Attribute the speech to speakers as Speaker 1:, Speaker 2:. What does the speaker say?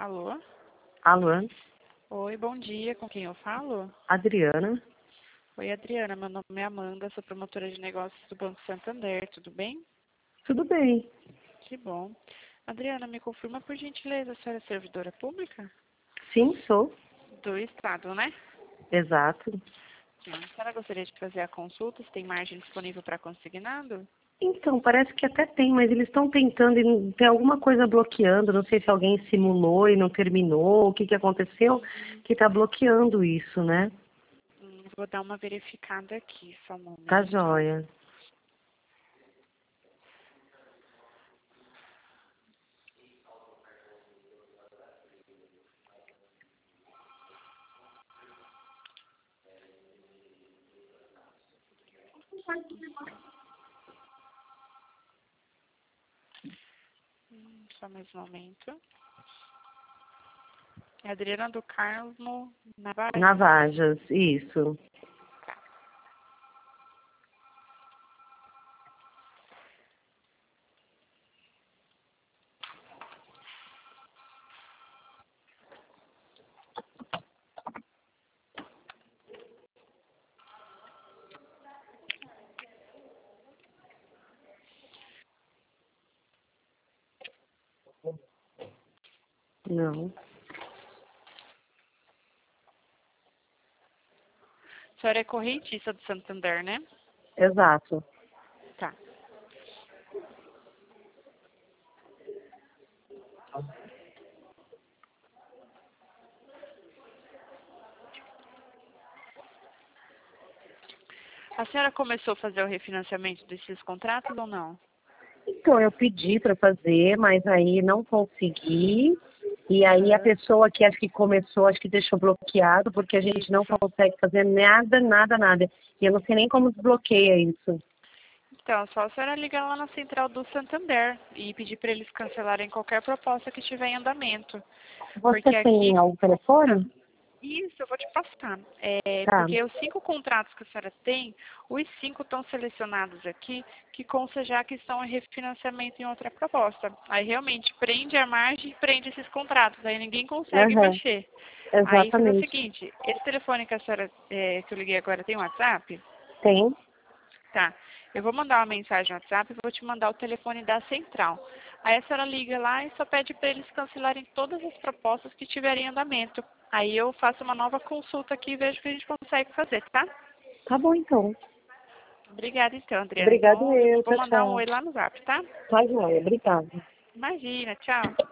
Speaker 1: Alô?
Speaker 2: Alô,
Speaker 1: Oi, bom dia. Com quem eu falo?
Speaker 2: Adriana.
Speaker 1: Oi, Adriana. Meu nome é Amanda, sou promotora de negócios do Banco Santander. Tudo bem?
Speaker 2: Tudo bem?
Speaker 1: Que bom. Adriana, me confirma por gentileza, a senhora é servidora pública?
Speaker 2: Sim, sou.
Speaker 1: Do Estado, né?
Speaker 2: Exato.
Speaker 1: Sim. A senhora gostaria de fazer a consulta, se tem margem disponível para consignado?
Speaker 2: Então, parece que até tem, mas eles estão tentando e tem alguma coisa bloqueando. Não sei se alguém simulou e não terminou, o que que aconteceu, que está bloqueando isso, né?
Speaker 1: Vou dar uma verificada aqui, só um
Speaker 2: Tá
Speaker 1: momento.
Speaker 2: joia.
Speaker 1: Só mais um momento. É Adriana do Carmo Navarro.
Speaker 2: Navajas, isso. Não.
Speaker 1: A senhora é correntista do Santander, né?
Speaker 2: Exato.
Speaker 1: Tá. A senhora começou a fazer o refinanciamento desses contratos ou não?
Speaker 2: Então, eu pedi para fazer, mas aí não consegui. E aí a
Speaker 1: Aham.
Speaker 2: pessoa que acho que começou, acho que deixou bloqueado, porque a gente não
Speaker 1: Isso.
Speaker 2: consegue fazer nada, nada, nada. E eu não sei nem como desbloqueia isso.
Speaker 1: Então, só a senhora ligar lá na central do Santander e pedir para eles cancelarem qualquer proposta que estiver em andamento.
Speaker 2: Você
Speaker 1: Porque
Speaker 2: tem
Speaker 1: aqui,
Speaker 2: algum telefone?
Speaker 1: isso, eu vou te passar.
Speaker 2: Tá.
Speaker 1: Porque os 5 contratos que a senhora tem, os 5 estão selecionados aqui, que consta já que estão em refinanciamento em outra proposta. Aí realmente prende a margem e prende esses contratos, aí ninguém consegue
Speaker 2: Aham,
Speaker 1: mexer. Aí fazer o
Speaker 2: exatamente.
Speaker 1: seguinte, esse telefone que a senhora, que eu liguei agora tem WhatsApp?
Speaker 2: Tem?
Speaker 1: Tá. Eu vou mandar uma mensagem no WhatsApp e vou te mandar o telefone da central. Aí a senhora liga lá e só pede para eles cancelarem todas as propostas que tiverem em andamento. Aí eu faço uma nova consulta aqui e vejo o que a gente consegue fazer, tá?
Speaker 2: Tá bom, então.
Speaker 1: Obrigada então, Adriana.
Speaker 2: Obrigado
Speaker 1: Então eu
Speaker 2: eu.
Speaker 1: vou
Speaker 2: Tchau,
Speaker 1: mandar um
Speaker 2: tchau.
Speaker 1: oi lá no Zap, tá?
Speaker 2: Tá joia. Obrigada.
Speaker 1: Imagina, tchau.